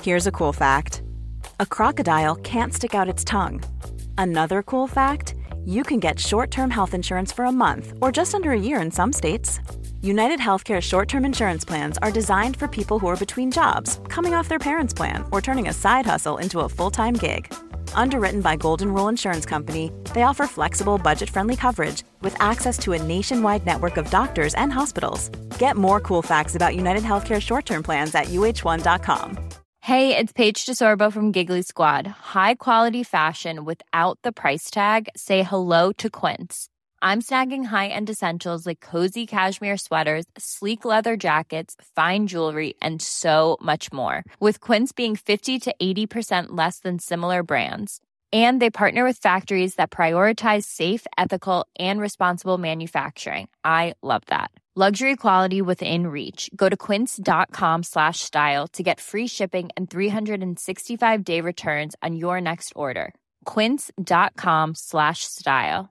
Here's a cool fact. A crocodile can't stick out its tongue. Another cool fact, you can get short-term health insurance for a month or just under a year in some states. United Healthcare short-term insurance plans are designed for people who are between jobs, coming off their parents' plan, or turning a side hustle into a full-time gig. Underwritten by Golden Rule Insurance Company, they offer flexible, budget-friendly coverage with access to a nationwide network of doctors and hospitals. Get more cool facts about United Healthcare short-term plans at uh1.com. Hey, it's Paige DeSorbo from Giggly Squad. High quality fashion without the price tag. Say hello to Quince. I'm snagging high-end essentials like cozy cashmere sweaters, sleek leather jackets, fine jewelry, and so much more. With Quince being 50 to 80% less than similar brands. And they partner with factories that prioritize safe, ethical, and responsible manufacturing. I love that. Luxury quality within reach. Go to quince.com/style to get free shipping and 365-day returns on your next order. Quince.com/style.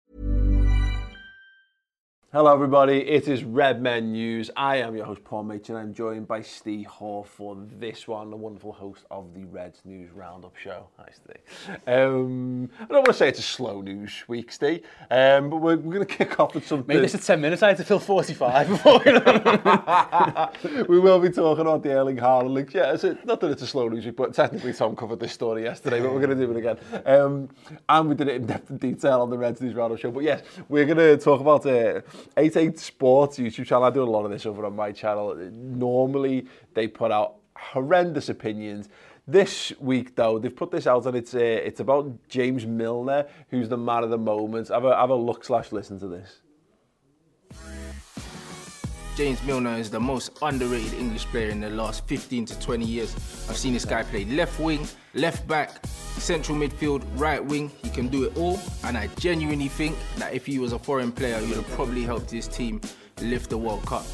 Hello everybody, it is Red Men News. I am your host Paul Machin and I'm joined by Steve Hall for this one, the wonderful host of the Reds News Roundup show. Hi Steve. I don't want to say it's a slow news week, Steve, but we're going to kick off with something. Made this at 10 minutes, I had to fill 45 before we will be talking about the Erling Haaland links. Yeah, not that it's a slow news week, but technically Tom covered this story yesterday, but we're going to do it again. And we did it in depth and detail on the Reds News Roundup show. But yes, we're going to talk about 88 Sports YouTube channel. I do a lot of this over on my channel. Normally, they put out horrendous opinions. This week, though, they've put this out and it's about James Milner, who's the man of the moment. Have a look/listen to this. James Milner is the most underrated English player in the last 15 to 20 years. I've seen this guy play left wing, left back, central midfield, right wing. He can do it all, and I genuinely think that if he was a foreign player, he would have probably helped his team lift the World Cup.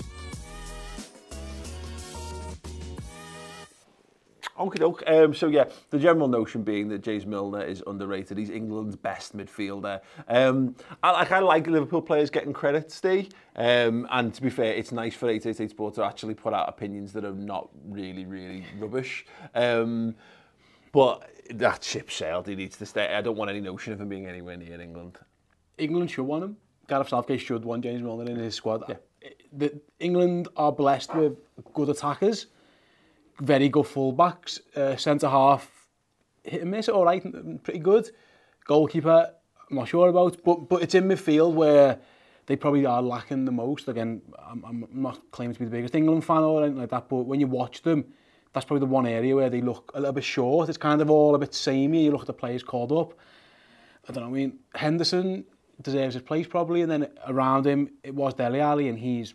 Okay. So yeah, the general notion being that James Milner is underrated. He's England's best midfielder. I kind of like Liverpool players getting credit, Steve. And to be fair, it's nice for 888 Sport to actually put out opinions that are not really, really rubbish. But that ship sailed. He needs to stay. I don't want any notion of him being anywhere near England. England should want him. Gareth Southgate should want James Milner in his squad. Yeah. England are blessed with good attackers, very good fullbacks, centre-half, hit and miss, all right, pretty good. Goalkeeper, I'm not sure about, but it's in midfield where they probably are lacking the most. Again, I'm not claiming to be the biggest England fan or anything like that, but when you watch them, that's probably the one area where they look a little bit short. It's kind of all a bit samey. You look at the players called up. I don't know, I mean, Henderson deserves his place probably, and then around him, it was Dele Alli, and he's...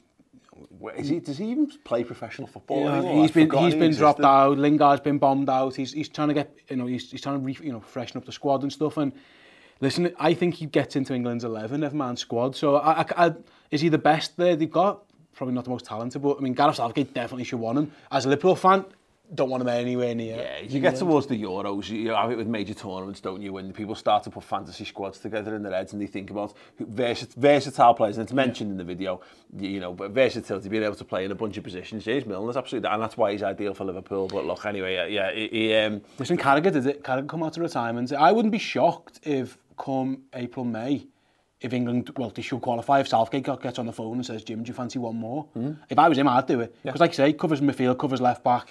Does he even play professional football? Yeah, he's been dropped out. Lingard's been bombed out. He's trying to get, he's trying to freshen up the squad and stuff. And listen, I think he gets into England's 11, never-man squad. So is he the best there they've got? Probably not the most talented, but I mean, Gareth Southgate definitely should want him. As a Liverpool fan, don't want him anywhere near. Yeah, you get towards the Euros, you have it with major tournaments, don't you? When people start to put fantasy squads together in their heads and they think about versatile players, and it's mentioned in the video, but versatility, being able to play in a bunch of positions. James Milner's absolutely, and that's why he's ideal for Liverpool. But look, anyway, Listen, Carragher did it. Carragher come out of retirement. I wouldn't be shocked if come April, May, if England, they should qualify, if Southgate gets on the phone and says, Jim, do you fancy one more? If I was him, I'd do it. Because like you say, covers midfield, covers left back.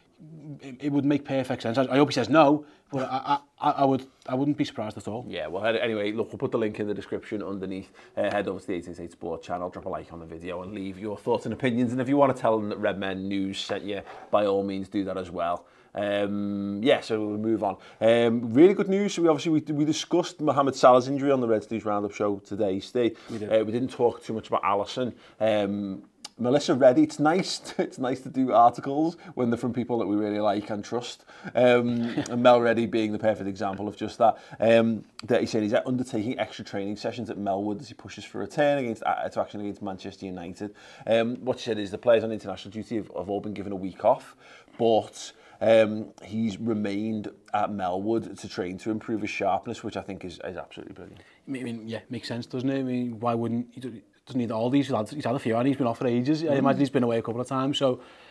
It would make perfect sense. I hope he says no, but I wouldn't be surprised at all. Yeah, well, anyway, look, we'll put the link in the description underneath. Head over to the 888 Sport channel, drop a like on the video and leave your thoughts and opinions. And if you want to tell them that Red Men News sent you, by all means do that as well. So we'll move on. Really good news. So we discussed Mohamed Salah's injury on the Reds News Roundup show today, Steve. We didn't talk too much about Alisson. Melissa Reddy, it's nice to do articles when they're from people that we really like and trust. And Mel Reddy being the perfect example of just that. That he said he's undertaking extra training sessions at Melwood as he pushes for a return against Manchester United. What she said is the players on international duty have all been given a week off, but he's remained at Melwood to train to improve his sharpness, which I think is absolutely brilliant. I mean, yeah, makes sense, doesn't it? I mean, why wouldn't he? Doesn't need all these. He's had a few and he's been off for ages. I imagine he's been away a couple of times. So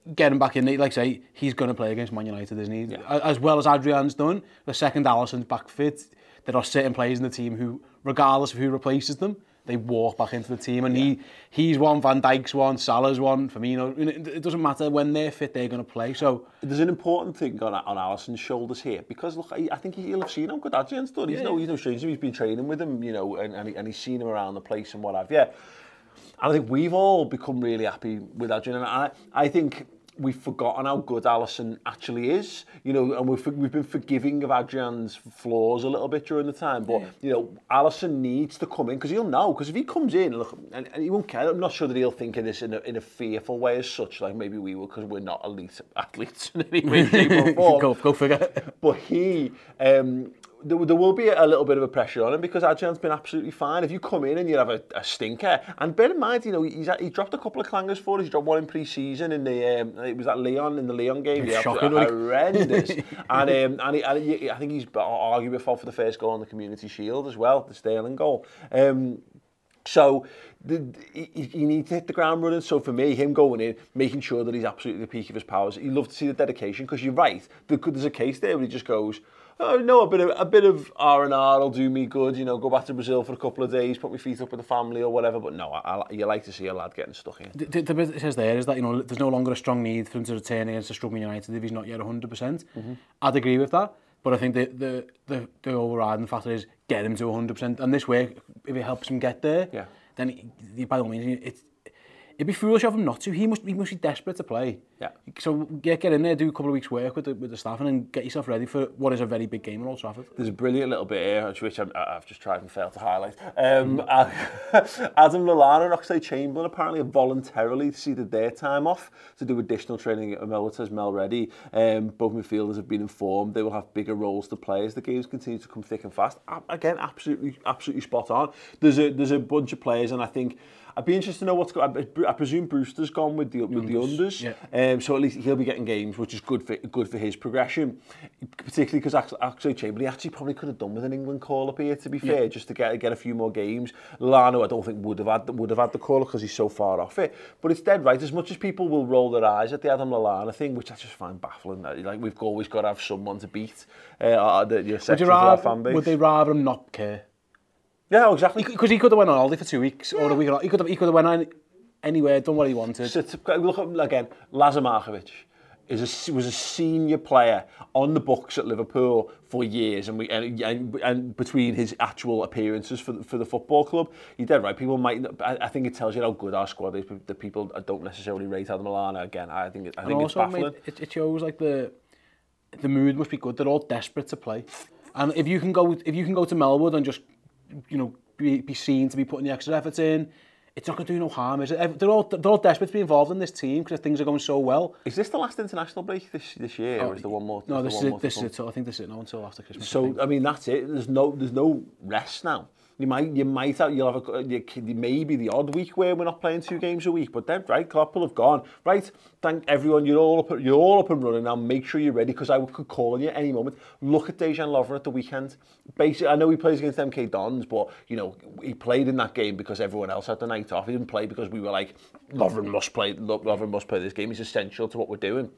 get him back in. Like say, he's going to play against Man United, isn't he? Yeah. As well as Adrian's done. The second Alisson's back fit, there are certain players in the team who, regardless of who replaces them, they walk back into the team. And he's one, Van Dijk's one, Salah's one, Firmino. It doesn't matter when they're fit, they're going to play. So there's an important thing on Alisson's shoulders here, because look, I think he'll have seen how good Adrian's done. He's no stranger. He's been training with him, and he's seen him around the place and what have you. And I think we've all become really happy with Adrian, and I think we've forgotten how good Alisson actually is, and we've been forgiving of Adrian's flaws a little bit during the time, but Alisson needs to come in, because he'll know, because if he comes in, look, and he won't care, I'm not sure that he'll think of this in a fearful way as such, like maybe we will, because we're not elite athletes in any way, shape or form. Go figure. But he... there will be a little bit of a pressure on him, because Adrian's been absolutely fine. If you come in and you have a stinker, and bear in mind, he dropped a couple of clangers for us. He dropped one in pre-season in the it was at Lyon, in the Lyon game. It's shocking, horrendous. and I think he's arguably fought for the first goal on the Community Shield as well, the Sterling goal. So he needs to hit the ground running. So for me, him going in, making sure that he's absolutely at the peak of his powers. You love to see the dedication, because you're right. There's a case there where he just goes, oh no, a bit of R&R will do me good, go back to Brazil for a couple of days, put my feet up with the family or whatever, but no, you like to see a lad getting stuck in. The bit it says there is that, there's no longer a strong need for him to return against a struggling United if he's not yet 100%. Mm-hmm. I'd agree with that, but I think the overriding factor is get him to 100%, and this way, if it helps him get there, then by all means, it'd be foolish of him not to. He must be desperate to play. Yeah. So get in there, do a couple of weeks' work with the staff, and then get yourself ready for what is a very big game at Old Trafford. There's a brilliant little bit here, which I've just tried and failed to highlight. Adam Lallana and Oxlade-Chamberlain apparently have voluntarily ceded their time off to do additional training at Melwood, Mel Reddy. Both midfielders have been informed they will have bigger roles to play as the games continue to come thick and fast. Again, absolutely spot on. There's a bunch of players, and I think I'd be interested to know what's going on. I presume Brewster's gone with the unders. Yeah. So at least he'll be getting games, which is good for his progression. Particularly because Oxlade-Chamberlain, he actually probably could have done with an England call up here, to be fair, just to get a few more games. Lallana, I don't think would have had the call up because he's so far off it. But it's dead right. As much as people will roll their eyes at the Adam Lallana thing, which I just find baffling. Like, we've always got to have someone to beat the sections of our fan base. Would they rather him not care? Yeah, exactly. Because he could have went on holiday for 2 weeks or a week. He could have went on anywhere, done what he wanted. So look at, again, Lazar Markovic was a senior player on the books at Liverpool for years, and between his actual appearances for the football club, you're dead right. People might. I think it tells you how good our squad is. The people don't necessarily rate Adam Lallana. Again, I think it's baffling. It shows like the mood must be good. They're all desperate to play, and if you can go to Melwood and just be seen to be putting the extra effort in, it's not going to do no harm, is it? They're all desperate to be involved in this team because things are going so well. Is this the last international break this year, or is there one more? No, this is it. I think this is it now until after Christmas. So I mean, that's it. There's no rest now. You'll have maybe the odd week where we're not playing 2 games a week, but then right, Klopp will have gone right. Thank everyone, you're all up and running now. Make sure you're ready, because I could call on you any moment. Look at Dejan Lovren at the weekend. Basically, I know he plays against MK Dons, but he played in that game because everyone else had the night off. He didn't play because we were like, Lovren must play this game. He's essential to what we're doing.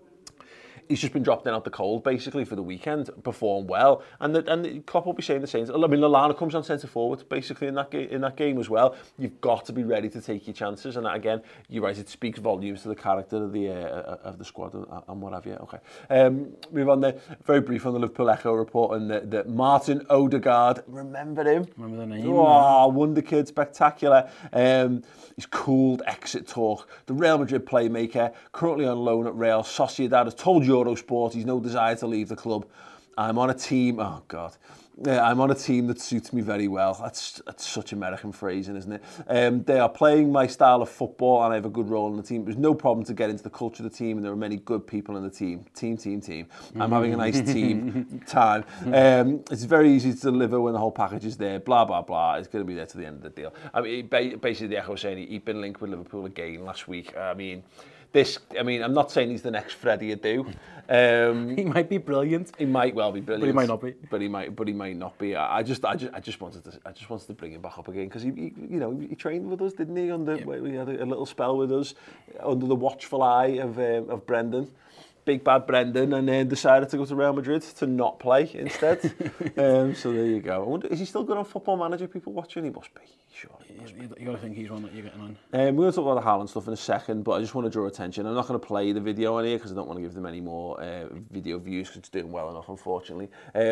He's just been dropped in out the cold, basically, for the weekend, performed well, and Klopp will be saying the same. I mean, Lallana comes on centre forward, basically, in that game as well. You've got to be ready to take your chances, and that, again, you're right, it speaks volumes to the character of the squad and what have you. Okay, move on there. Very brief on the Liverpool Echo reporting that Martin Odegaard, remember him? Remember the name? Oh, wonder kid, spectacular. He's cooled exit talk. The Real Madrid playmaker, currently on loan at Real Sociedad, has told Eurosport he's no desire to leave the club. I'm on a team, I'm on a team that suits me very well. That's such American phrasing, isn't it? They are playing my style of football and I have a good role in the team. There's no problem to get into the culture of the team, and there are many good people in the team. Team. I'm having a nice team time. It's very easy to deliver when the whole package is there. Blah, blah, blah. It's going to be there to the end of the deal. I mean, basically the Echo saying he'd been linked with Liverpool again last week. I mean, I mean, I'm not saying he's the next Freddie Adu. He might be brilliant. He might well be brilliant, but he might not be. But he might not be. I just wanted to bring him back up again because he trained with us, didn't he? We had a little spell with us under the watchful eye of Brendan. Big bad Brendan, and then decided to go to Real Madrid to not play instead. So there you go. I wonder, is he still good on Football Manager? People watching? He must be. Sure. You got to think he's one that you're getting on. We're going to talk about the Haaland stuff in a second, but I just want to draw attention. I'm not going to play the video on here because I don't want to give them any more video views because it's doing well enough, unfortunately.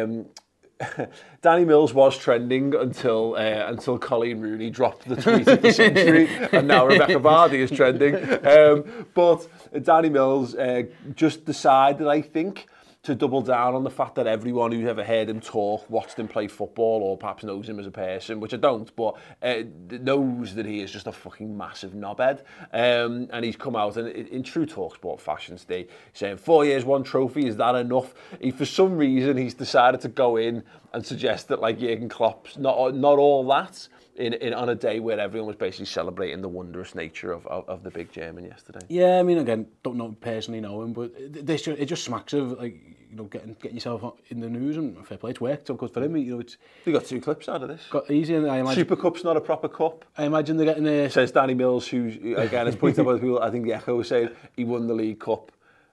Danny Mills was trending until Colleen Rooney dropped the tweet of the century, and now Rebecca Vardy is trending. But Danny Mills just decided, I think, to double down on the fact that everyone who's ever heard him talk, watched him play football, or perhaps knows him as a person, which I don't, but knows that he is just a fucking massive knobhead. And he's come out and in true TalkSport fashion, Steve, saying 4 years, 1 trophy, is that enough? For some reason, he's decided to go in and suggest that like Jurgen Klopp's not all that. On a day where everyone was basically celebrating the wondrous nature of the big German yesterday. Yeah, I mean, again, don't personally know him, but it just smacks of like getting yourself in the news, and fair play, it's worked. So good for him. We got 2 clips out of this. Got easy, and I imagine Super Cup's not a proper cup. I imagine they're getting there. Says Danny Mills, who again has pointed out by people. I think the Echo was saying he won the League Cup.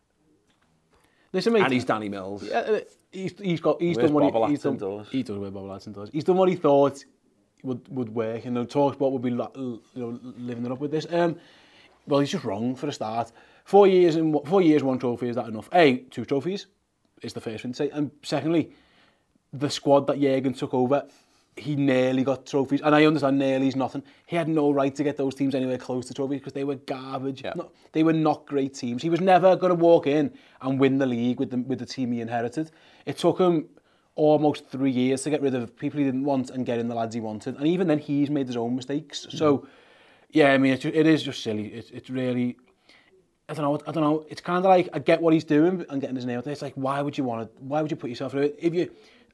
Listen, mate, and he's Danny Mills. Yeah, he's done what he's done. He does wear Bob Ladson does. He's done what he thought would work, and TalkSport would be living it up with this. Well, he's just wrong for a start. 4 years, 1 trophy, is that enough? 2 trophies is the first thing to say, and secondly, the squad that Jurgen took over, he nearly got trophies, and I understand nearly's nothing. He had no right to get those teams anywhere close to trophies because they were garbage. Yeah. They were not great teams. He was never going to walk in and win the league with the team he inherited. It took him almost 3 years to get rid of people he didn't want and get in the lads he wanted. And even then, he's made his own mistakes. So, yeah, I mean, it is just silly. It's really, I don't know. It's kind of like, I get what he's doing and getting his name out there. It's like, why would you put yourself through it?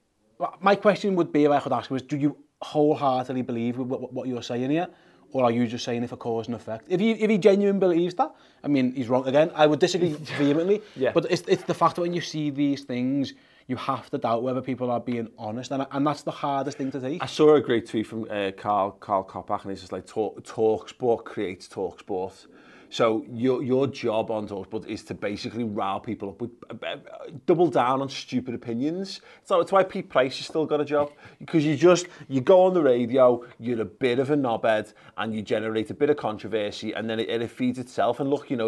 My question would be, if I could ask him, is do you wholeheartedly believe what you're saying here? Or are you just saying it for cause and effect? If he genuinely believes that, I mean, he's wrong again. I would disagree vehemently. Yeah. But it's the fact that when you see these things, you have to doubt whether people are being honest, and that's the hardest thing to take. I saw a great tweet from Carl Koppach, and he's just like, TalkSport creates TalkSport. So your job on TalkSport is to basically rile people up with double down on stupid opinions. So it's why Pete Price has still got a job, because you go on the radio, you're a bit of a knobhead, and you generate a bit of controversy, and then it feeds itself. And look,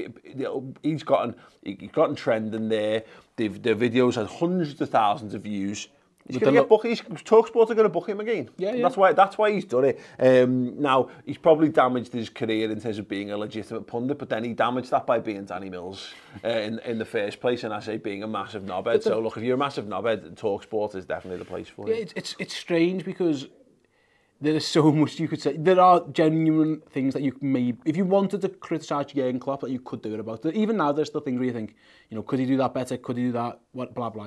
he's gotten trending there. The videos had hundreds of thousands of views. He's going to get booked. TalkSport are going to book him again. Yeah. That's why he's done it. Now, he's probably damaged his career in terms of being a legitimate pundit, but then he damaged that by being Danny Mills in the first place, and I say being a massive knobhead. So look, if you're a massive knobhead, TalkSport is definitely the place for you. Yeah, it's strange because there is so much you could say. There are genuine things that you may, if you wanted to criticise Jurgen Klopp, that you could do it about. Even now, there's still things where you think, could he do that better? Could he do that? What, blah, blah,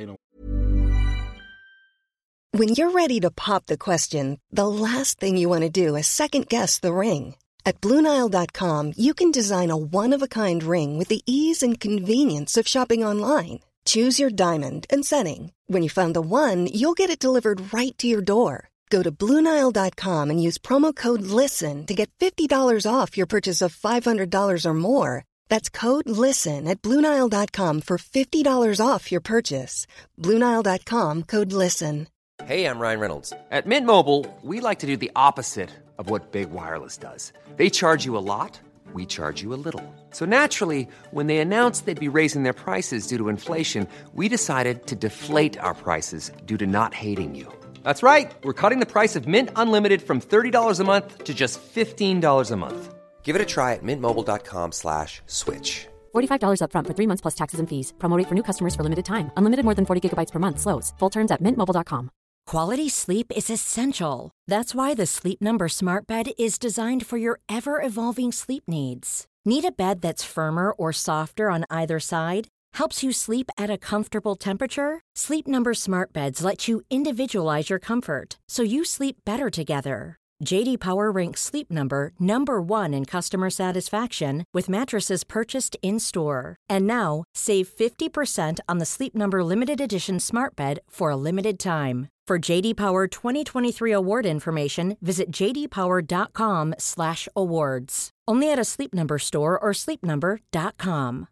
When you're ready to pop the question, the last thing you want to do is second-guess the ring. At BlueNile.com, you can design a one-of-a-kind ring with the ease and convenience of shopping online. Choose your diamond and setting. When you find the one, you'll get it delivered right to your door. Go to BlueNile.com and use promo code LISTEN to get $50 off your purchase of $500 or more. That's code LISTEN at BlueNile.com for $50 off your purchase. BlueNile.com, code LISTEN. Hey, I'm Ryan Reynolds. At Mint Mobile, we like to do the opposite of what Big Wireless does. They charge you a lot, we charge you a little. So naturally, when they announced they'd be raising their prices due to inflation, we decided to deflate our prices due to not hating you. That's right. We're cutting the price of Mint Unlimited from $30 a month to just $15 a month. Give it a try at mintmobile.com/switch. $45 up front for 3 months plus taxes and fees. Promo rate for new customers for limited time. Unlimited more than 40 gigabytes per month slows. Full terms at mintmobile.com. Quality sleep is essential. That's why the Sleep Number Smart Bed is designed for your ever-evolving sleep needs. Need a bed that's firmer or softer on either side? Helps you sleep at a comfortable temperature? Sleep Number Smart Beds let you individualize your comfort, so you sleep better together. JD Power ranks Sleep Number number 1 in customer satisfaction with mattresses purchased in-store. And now, save 50% on the Sleep Number Limited Edition Smart Bed for a limited time. For JD Power 2023 award information, visit jdpower.com/awards. Only at a Sleep Number store or sleepnumber.com.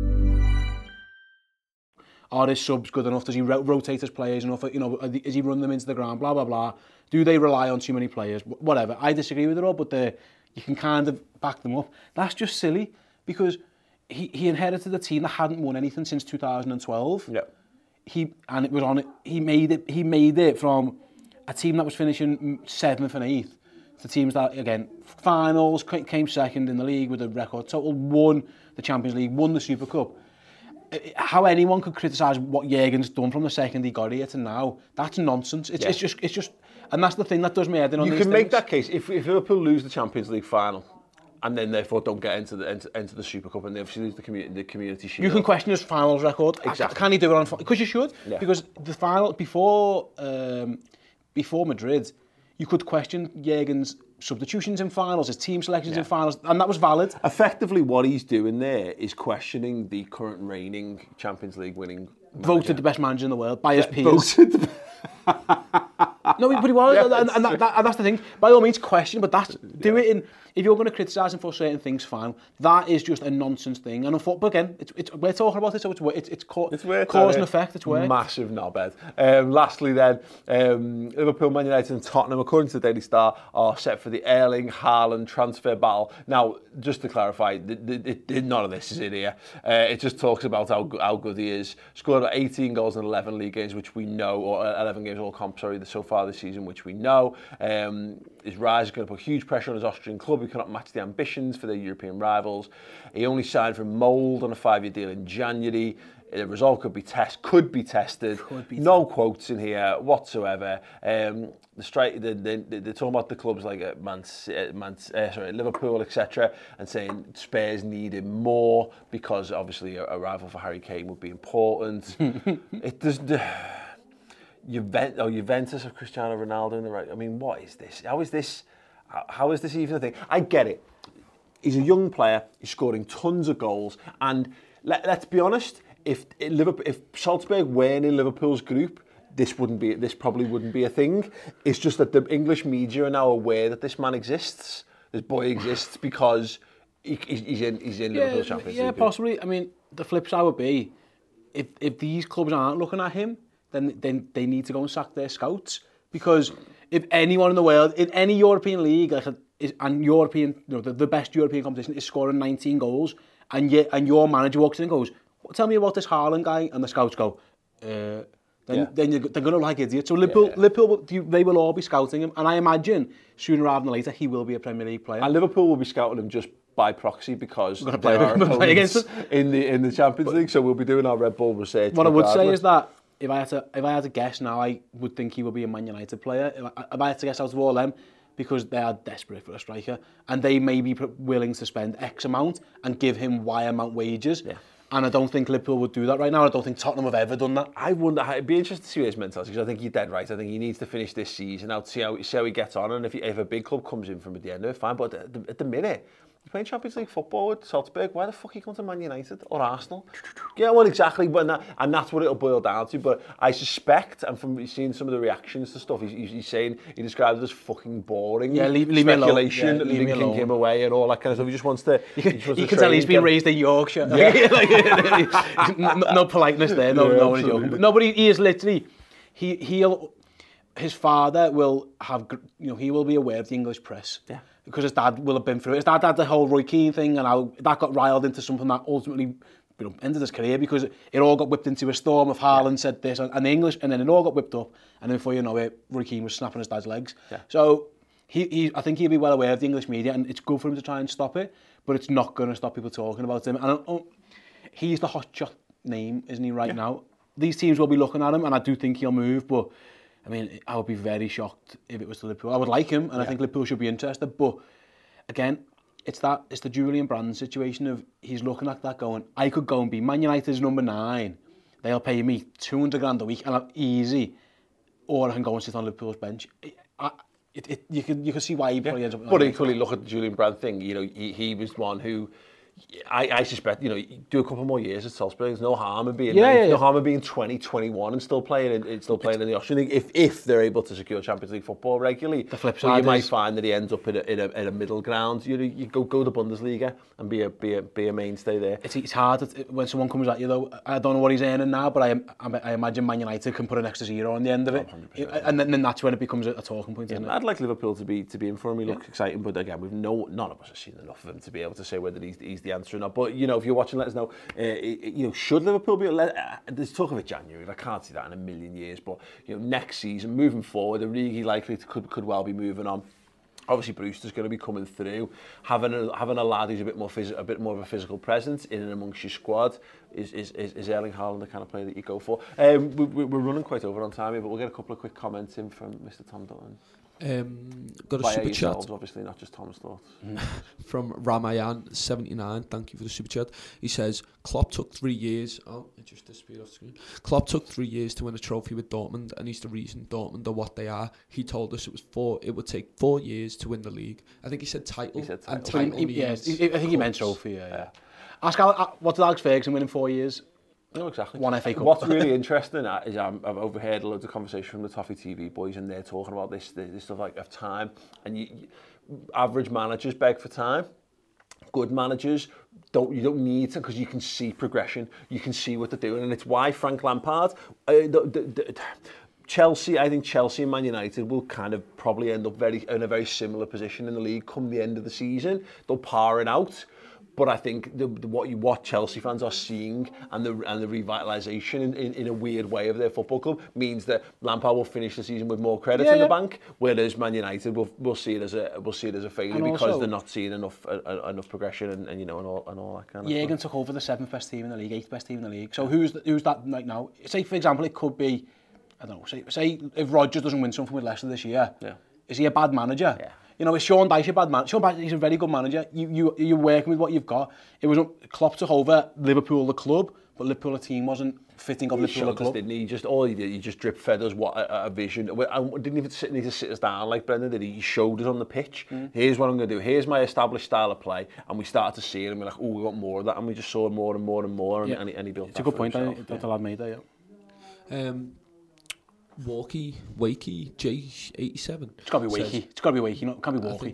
Are his subs good enough? Does he rotate his players enough? You know, is he run them into the ground? Blah, blah, blah. Do they rely on too many players? Whatever. I disagree with it all, but you can kind of back them up. That's just silly because he inherited a team that hadn't won anything since 2012. Yeah. He made it from a team that was finishing 7th and 8th to teams that, again, finals, came second in the league with a record total, won the Champions League, won the Super Cup. How anyone could criticise what Jurgen's done from the second he got here to now, that's nonsense. It's just, and that's the thing that does me head in on these things. You can make that case if Liverpool lose the Champions League final, and then therefore don't get into the Super Cup, and they obviously lose the Community Shield. You can question his finals record. Exactly. Can he do it on? Because you should. Yeah. Because the final before Madrid, you could question Jurgen's substitutions in finals, his team selections in finals, and that was valid. Effectively, what he's doing there is questioning the current reigning Champions League winning manager. Voted the best manager in the world by his peers. No, but he was, and that's the thing. By all means, question, but do it in. If you're going to criticise him for certain things, fine. That is just a nonsense thing. And but again, we're talking about it, so it's cause and effect. It's worked. Massive knobhead. Lastly, then, Liverpool, Man United, and Tottenham, according to the Daily Star, are set for the Erling Haaland transfer battle. Now, just to clarify, none of this is in here. It just talks about how good he is. Scored 18 goals in 11 league games, which we know, or 11 games all comp, so far this season, which we know. His rise is going to put huge pressure on his Austrian club, who cannot match the ambitions for their European rivals. He only signed for Mould on a 5-year deal in January. The result could be tested. No quotes in here whatsoever. They're talking about the clubs like Liverpool, etc., and saying Spurs need him more because obviously a rival for Harry Kane would be important. It does. Juventus of Cristiano Ronaldo in the right. I mean, what is this? How is this even a thing? I get it. He's a young player. He's scoring tons of goals, and let's be honest. If Salzburg weren't in Liverpool's group, this probably wouldn't be a thing. It's just that the English media are now aware that this man exists. This boy exists because he's in Liverpool's Champions League. Yeah, possibly. I mean, the flip side would be if these clubs aren't looking at him, then they need to go and sack their scouts, because if anyone in the world, in any European league, the best European competition, is scoring 19 goals, and your manager walks in and goes, tell me about this Haaland guy, and the scouts go, then they're going to like idiots. So Liverpool, they will all be scouting him, and I imagine sooner rather than later he will be a Premier League player. And Liverpool will be scouting him just by proxy because they are opponents in the Champions League. So we'll be doing our Red Bull research. What I would say is that if I had to guess now, I would think he will be a Man United player. If I had to guess out of all them, because they are desperate for a striker, and they may be willing to spend X amount and give him Y amount wages. Yeah. And I don't think Liverpool would do that right now. I don't think Tottenham have ever done that. I wonder. It'd be interesting to see his mentality, because I think you're dead right. I think he needs to finish this season out, see how he gets on, and if a big club comes in from at the end of it, fine. But at the minute, he's playing Champions League football with Salzburg. Why the fuck he come to Man United or Arsenal? Yeah, well, exactly. And that's what it'll boil down to. But I suspect, and from seeing some of the reactions to stuff, he's saying, he describes it as fucking boring. Yeah, leave me alone. Speculation, linking him away and all that kind of stuff. He just wants to. You can tell he's been raised in Yorkshire. Yeah. No politeness there. No joke. No, but he is literally. His father will have. He will be aware of the English press. Yeah. Because his dad will have been through it. His dad had the whole Roy Keane thing, and how that got riled into something that ultimately ended his career, because it all got whipped into a storm of Haaland said this and the English, and then it all got whipped up, and then before you know it, Roy Keane was snapping his dad's legs. Yeah. So I think he'll be well aware of the English media, and it's good for him to try and stop it, but it's not going to stop people talking about him. And he's the hotshot name, isn't he, right now? These teams will be looking at him, and I do think he'll move, but I mean, I would be very shocked if it was to Liverpool. I would like him, and I think Liverpool should be interested. But again, it's the Julian Brand situation of he's looking at that going, I could go and be Man United's number 9. They'll pay me 200 grand a week, and I'm easy. Or I can go and sit on Liverpool's bench. you can see why he probably ends up... But equally, look at the Julian Brandt thing. You know, he was one who... I suspect, you know, do a couple more years at Salzburg. There's no harm in being no harm in being 20, 21 and still playing in the Austrian League if they're able to secure Champions League football regularly. The flip side you might find that he ends up in a middle ground. You know, you go to Bundesliga and be a mainstay there. It's hard when someone comes at you though. I don't know what he's earning now, but I imagine Man United can put an extra zero on the end of it, and then that's when it becomes a talking point. Isn't it? I'd like Liverpool to be in for him. He looks exciting, but again, none of us have seen enough of him to be able to say whether he's the answer or not. But you know, if you're watching, let us know. You know, should Liverpool be? There's talk of it January. I can't see that in a million years. But you know, next season, moving forward, they're really likely could well be moving on. Obviously, Brewster's going to be coming through. Having a lad who's a bit more of a physical presence in and amongst your squad is Erling Haaland the kind of player that you go for. We're running quite over on time here, but we'll get a couple of quick comments in from Mr. Tom Dutton. Got a super chat, obviously not just Tom's thoughts. from Ramayan79. Thank you for the super chat. He says Klopp took 3 years. Oh, it just disappeared off the screen. Klopp took 3 years to win a trophy with Dortmund, and he's the reason Dortmund are what they are. He told us it would take 4 years to win the league. I think he said title. And title yes, I think he meant trophy. Yeah. Ask what did Alex Ferguson win in 4 years? No, exactly. One FA Cup. What's really interesting is I've overheard loads of conversation from the Toffee TV boys, and they're talking about this stuff like of time. And average managers beg for time. Good managers don't need to, because you can see progression, you can see what they're doing, and it's why Frank Lampard, Chelsea, I think Chelsea and Man United will kind of probably end up in a very similar position in the league come the end of the season. They'll par it out. But I think what Chelsea fans are seeing and the revitalisation in a weird way of their football club means that Lampard will finish the season with more credit in the bank, whereas Man United will see it as a failure because they're not seeing enough progression and all that kind of stuff. Jürgen took over the 7th best team in the league, 8th best team in the league. So who's that right now? Say for example, it could be, I don't know. Say if Rodgers doesn't win something with Leicester this year, is he a bad manager? Yeah. You know, is Sean Dyche a bad man? Sean Dyche, he's a very good manager. You're working with what you've got. It was Klopp took over Liverpool the club, but Liverpool the team wasn't fitting of Liverpool the club. Didn't he? He just drip fed us what a vision. I didn't even need to sit us down like Brendan did. He showed us on the pitch. Here's what I'm going to do. Here's my established style of play, and we started to see it, and we're like, oh, we want more of that, and we just saw more and more and more, and he built. It's a good point that the lad made there. Yeah. Wakey J87. It's got to be Wakey. It's got to be Wakey. It can't be Walkie.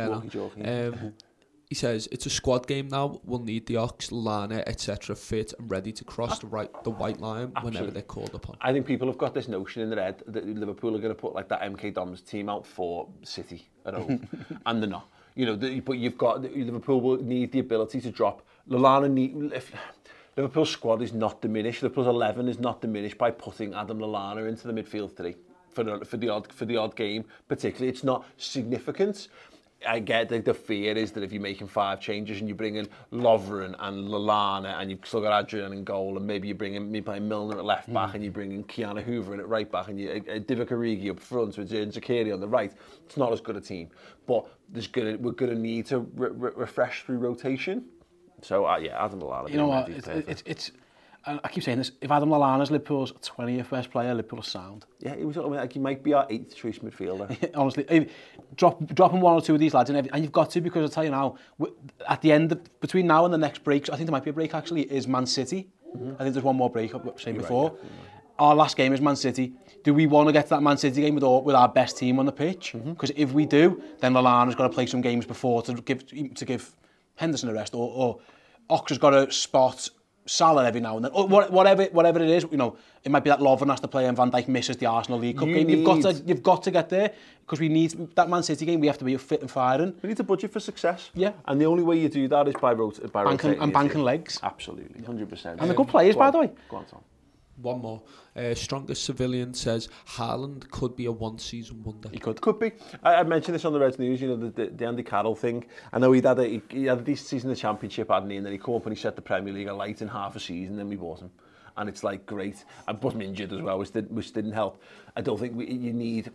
He says it's a squad game now. We'll need the Ox, Lallana, etc. fit and ready to cross the white line whenever they're called upon. I think people have got this notion in their head that Liverpool are going to put like that MK Dons team out for City at home, and they're not. You know, but you've got Liverpool will need the ability to drop. Liverpool's squad is not diminished. Liverpool's 11 is not diminished by putting Adam Lallana into the midfield three for the odd game. Particularly, it's not significant. I get the fear is that if you're making 5 changes and you bring in Lovren and Lallana and you've still got Adrian in goal, and maybe you bring in Milner at left back and you bring in Keanu Hoover in at right back and you Divock Origi up front with Zakiri on the right, it's not as good a team. But we're going to need to refresh through rotation. So Adam Lallana. You know what? It's. I keep saying this. If Adam Lallana's Liverpool's 20th best player, Liverpool's sound. Yeah, he might be our 8th choice midfielder. Honestly, dropping 1 or 2 of these lads in, and you've got to, because I'll tell you now, at the end between now and the next break, I think there might be a break actually, is Man City. I think there's one more break. I've saying before. Right, yeah. Our last game is Man City. Do we want to get to that Man City game with our best team on the pitch? Because if we do, then Lallana's got to play some games before to give Henderson a rest, or Ox has got to spot Salah every now and then, or whatever it is. You know, it might be that Lovren has to play and Van Dijk misses the Arsenal League Cup game. You've got to get there, because we need that Man City game. We have to be fit and firing. We need to budget for success. Yeah, and the only way you do that is by rotating and banking legs. Absolutely, 100%. And they're good players, by the way. Go on, Tom. One more. Strongest Civilian says Haaland could be a one-season wonder. He could be. I mentioned this on the Reds News. You know, the Andy Carroll thing. I know he had a decent season in the Championship, hadn't he? And then he came up and he set the Premier League alight in half a season. Then we bought him, and it's like great. I wasn't injured as well, which didn't help. I don't think you need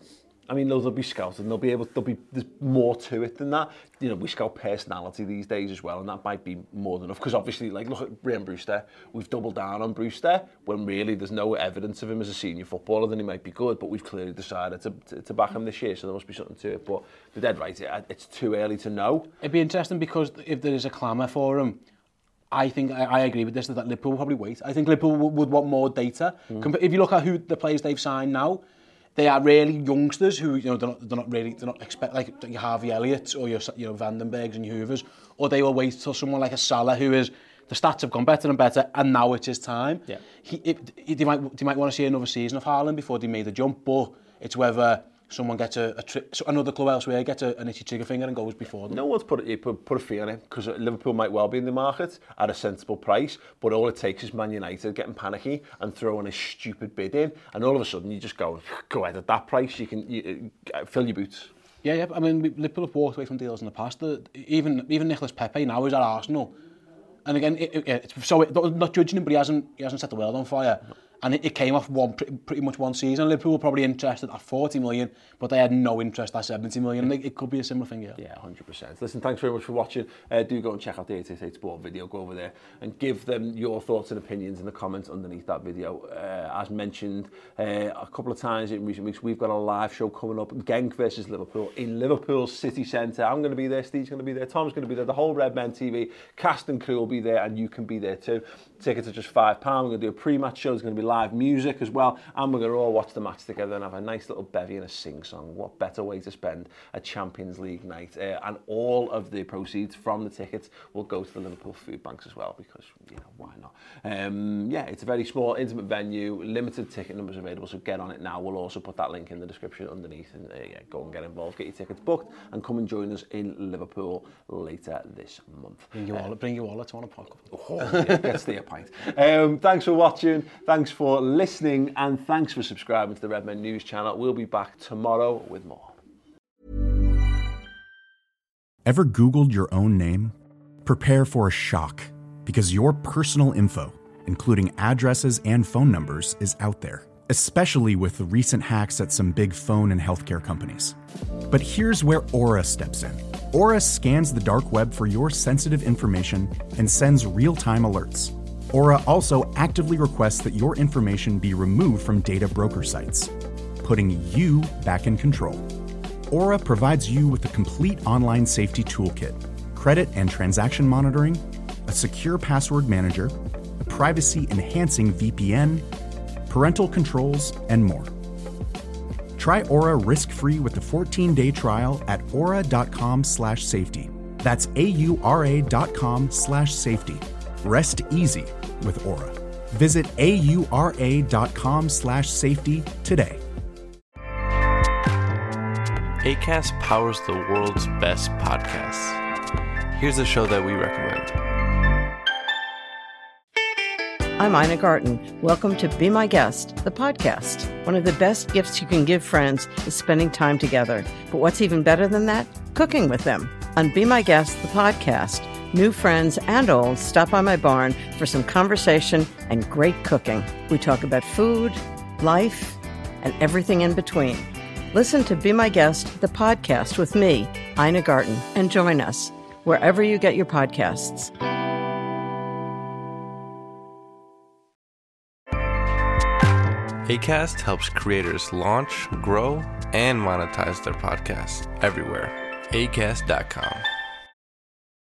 I mean, there'll be scouts, and there's more to it than that. You know, we scout personality these days as well, and that might be more than enough. Because obviously, like, look at Brian Brewster. We've doubled down on Brewster when really there's no evidence of him as a senior footballer. Then he might be good, but we've clearly decided to back him this year, so there must be something to it. But they're dead right. It's too early to know. It'd be interesting because if there is a clamour for him, I think I agree with this, that Liverpool will probably wait. I think Liverpool would want more data. If you look at who the players they've signed now, they are really youngsters who, you know, they're not expect like your Harvey Elliott or your Vandenbergs and your Hoovers, or they will wait till someone like a Salah who is, the stats have gone better and better, and now it's his time. Yeah. They might want to see another season of Haaland before they made the jump, but it's whether someone gets another club elsewhere gets an itchy trigger finger and goes before them. No one's put a fee on it, because Liverpool might well be in the market at a sensible price, but all it takes is Man United getting panicky and throwing a stupid bid in, and all of a sudden you just go ahead at that price, you can fill your boots. Yeah. I mean, Liverpool have walked away from deals in the past. Even Nicolas Pepe now is at Arsenal, and again, not judging him, but he hasn't set the world on fire. No. And it came off pretty much one season. Liverpool were probably interested at 40 million, but they had no interest at 70 million. It could be a similar thing, yeah. Yeah, 100%. Listen, thanks very much for watching. Do go and check out the 888 Sport video. Go over there and give them your thoughts and opinions in the comments underneath that video. As mentioned a couple of times in recent weeks, we've got a live show coming up, Genk versus Liverpool, in Liverpool City Centre. I'm going to be there, Steve's going to be there, Tom's going to be there, the whole Red Men TV, cast and crew will be there, and you can be there too. Tickets are just £5. We're going to do a pre-match show. There's going to be live music as well, and we're going to all watch the match together and have a nice little bevy and a sing-song. What better way to spend a Champions League night? And all of the proceeds from the tickets will go to the Liverpool food banks as well, because, you know, why not? Yeah, it's a very small, intimate venue, limited ticket numbers available, so get on it now. We'll also put that link in the description underneath, and yeah, go and get involved, get your tickets booked, and come and join us in Liverpool later this month. Bring your wallet to one of podcast. Oh, yeah, get to your pint. Thanks for watching, thanks for listening, and thanks for subscribing to the Red Men News channel. We'll be back tomorrow with more. Ever Googled your own name? Prepare for a shock, because your personal info, including addresses and phone numbers, is out there, especially with the recent hacks at some big phone and healthcare companies. But here's where Aura steps in. Aura scans the dark web for your sensitive information and sends real-time alerts. Aura also actively requests that your information be removed from data broker sites, putting you back in control. Aura provides you with a complete online safety toolkit, credit and transaction monitoring, a secure password manager, a privacy-enhancing VPN, parental controls, and more. Try Aura risk-free with a 14-day trial at aura.com/safety. That's AURA.com/safety. Rest easy with Aura. Visit AURA.com/safety today. Acast powers the world's best podcasts. Here's a show that we recommend. I'm Ina Garten. Welcome to Be My Guest, the podcast. One of the best gifts you can give friends is spending time together. But what's even better than that? Cooking with them. On Be My Guest, the podcast, new friends and old stop by my barn for some conversation and great cooking. We talk about food, life, and everything in between. Listen to Be My Guest, the podcast with me, Ina Garten, and join us wherever you get your podcasts. Acast helps creators launch, grow, and monetize their podcasts everywhere. Acast.com.